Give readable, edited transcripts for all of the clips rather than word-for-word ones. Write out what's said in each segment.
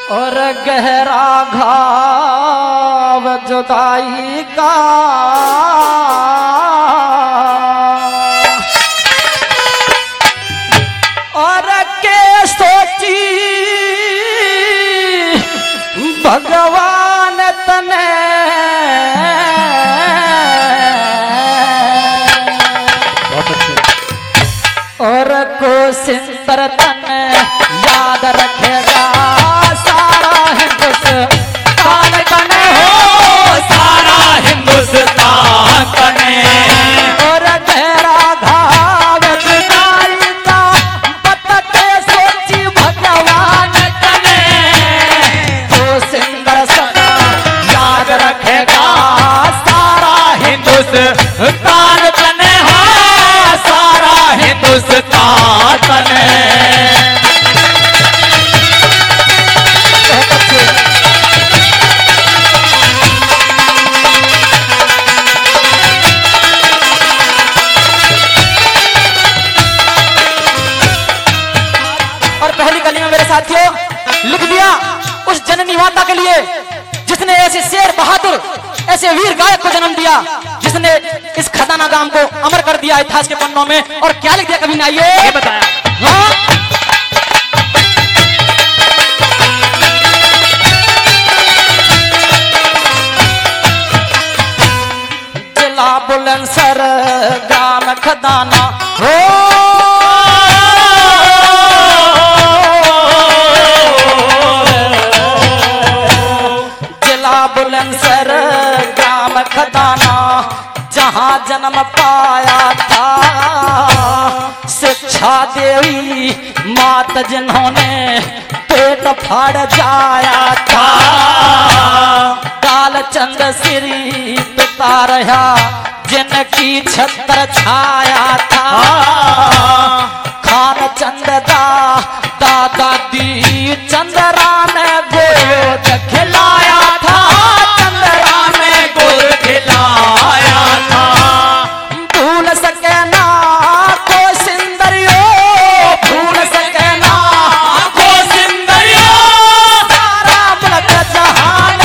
और गहरा घाव जुदाई का और के सोची भगवान तने और को सिंतर तने याद रखेगा सारा हिंदुस्तान कने हो सारा हिंदुस्तान कने और गहरा घाव जुदाई का बतते सोची भगवान कने को सिंदर सदा याद रखेगा सारा हिंदुस्तान कने हो सारा हिंदुस्तान कने। और पहली कली में मेरे साथियों लिख दिया उस जननी माता के लिए जिसने ऐसे शेर बहादुर ऐसे वीर गायक को जन्म दिया, जिसने इस खजाना गांव को अमर कर दिया इतिहास के पन्नों में। और क्या लिख दिया कभी नहीं ये बताया हाँ? जिला बुलंदशहर ग्राम खदाना हो बुलंदशहर ग्राम खदाना जहां जन्म पाया था शिक्षा देवी मात जिन्होंने पेट फाड़ जाया था। काल चंद श्री पिता रहा जिनकी छत्र छाया था। खान चंद दादा दी चंद्रा ने गोद खिलाया था। चंद्रा ने गोद खिलाया था। भूल सके ना को सिंदरियो भूल सके ना को सिंदरियो सारा मुल्क जहान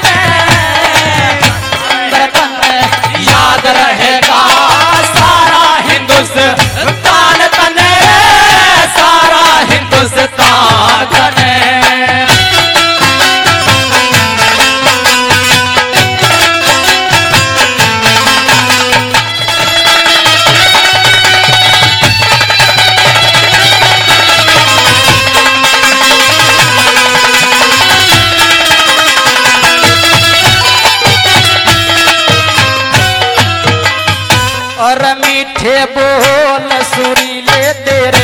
कने याद रहेगा सारा हिंदुस्तान कने सारा हिंदुस्तान कने। और मीठे बोल सुरीले तेरे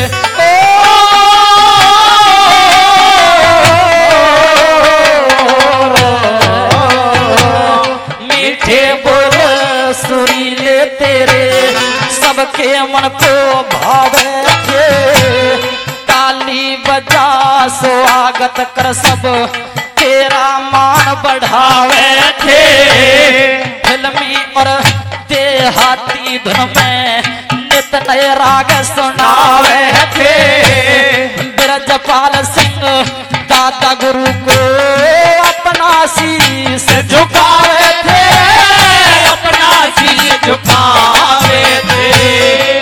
मीठे बोल सुरीले तेरे सबके मन को भावे थे। ताली बजा स्वागत कर सब तेरा मान बढ़ावे थे। फिल्मी और देहाती धुन में नित नए राग सुनावे थे। ब्रजपाल सिंह दादा गुरु को अपना शीश झुकावे थे। अपना शीश झुकावे थे।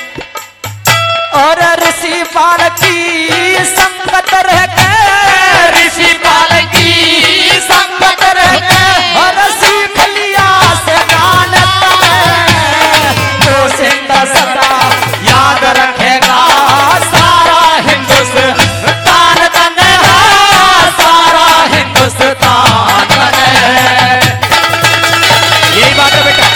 और ऋषि पाल की संगत रह के ऋषि पाल की संगत रह के और सीख लिया से गान तो सिंदा सदा याद रखेगा सारा हिंदुस्तान कने सारा हिंदुस्तान कने। यही बात है बेटा।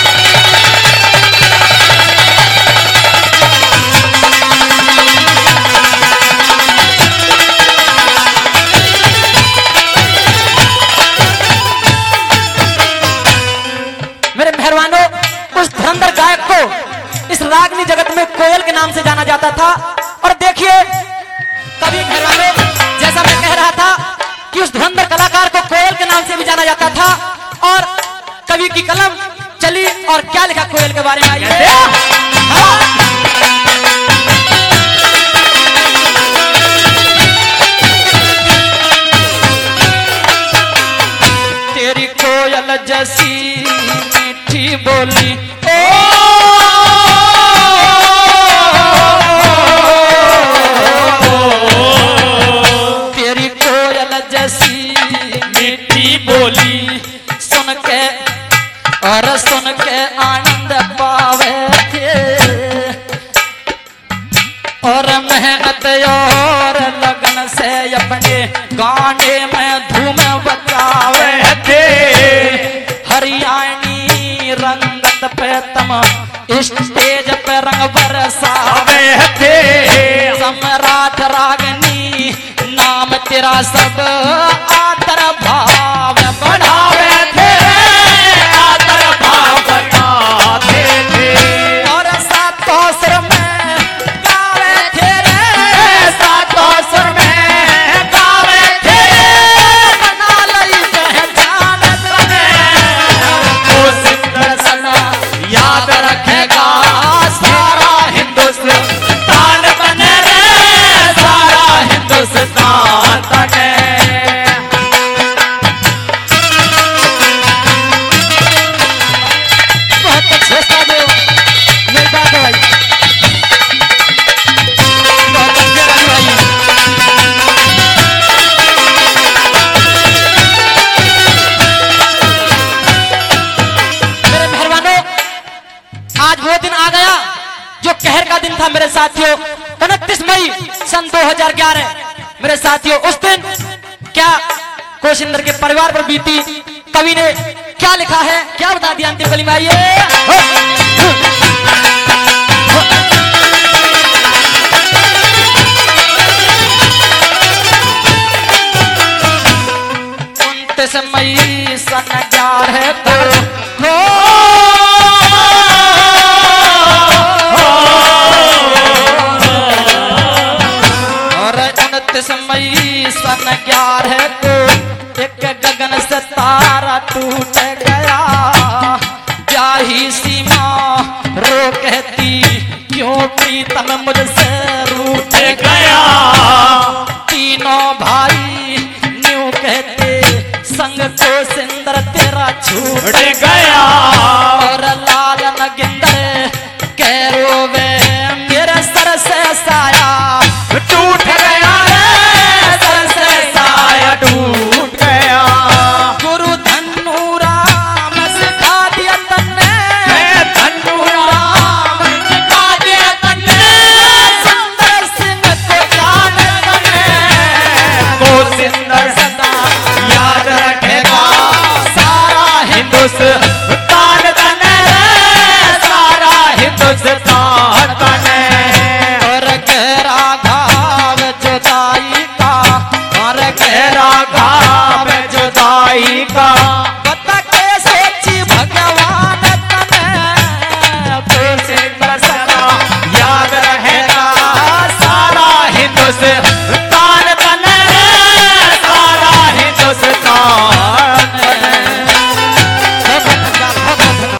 मेरे मेहरबानों उस धुरंधर गायक को इस रागनी जगत में कोयल के नाम से जाना जाता था। और देखिए कभी मेहरबानों जैसा मैं कह रहा था कि उस धुरंधर कलाकार को कोयल के नाम से भी जाना जाता था। और कवि की कलम चली और क्या लिखा कोयल के बारे में आइए। जैसी मीठी बोली तेरी कोयल जैसी मीठी बोली सुन के और सुन के आनंद पावे थे और मेहनत और लगन से अपने गाने में धूम बचावे थे हरियाणी रंगत पे तम स्टेज पे रंग बरसावे थे सम्राट रागनी नाम तेरा सब आदर भाव बढ़ावे थे आदर भाव बनाते थे और सातों सुर में गावे थे रे सातों सुर में गावे थे बना लई पहचान तने वो सुंदर सना याद रखेगा सारा हिंदुस्तान बने रे सारा हिंदुस्तान बने बहुत अच्छे साधु मेरी बात है भाई बहुत अच्छे भाई मेरे मेहरबानों आज वो दिन आ गया जो कहर का दिन था मेरे साथियों 29 मई सन 2011 मेरे साथियों उस दिन क्या कोशिंदर के परिवार पर बीती कवि ने क्या लिखा है क्या बता दिया अंतिम कली में आइए 29 मई सन 11 को और 29 मई सन 11 को एक गगन से तारा टूट गया ब्याही सीमा रो कहती क्यों प्रीतम मुझसे रूठ गया तीनों भाई न्यू कहते संग को सिंदर तेरा छूट गया और लाल नगिंदर कैरो वे मेरे सर से साया टूट गया रे सर से साया टूट गया गुरु धनु राम सिखा दिया तन्ने धनु राम सिखा दिया तन्ने सुंदर सिंह को जान तन्ने को सिंदर सदा याद रखेगा सारा हिंदुस्तान बने रे सारा हिंदुस्तान बने और गहरा घाव जुदाई का और गहरा घाव जुदाई का बता के सोची भगवान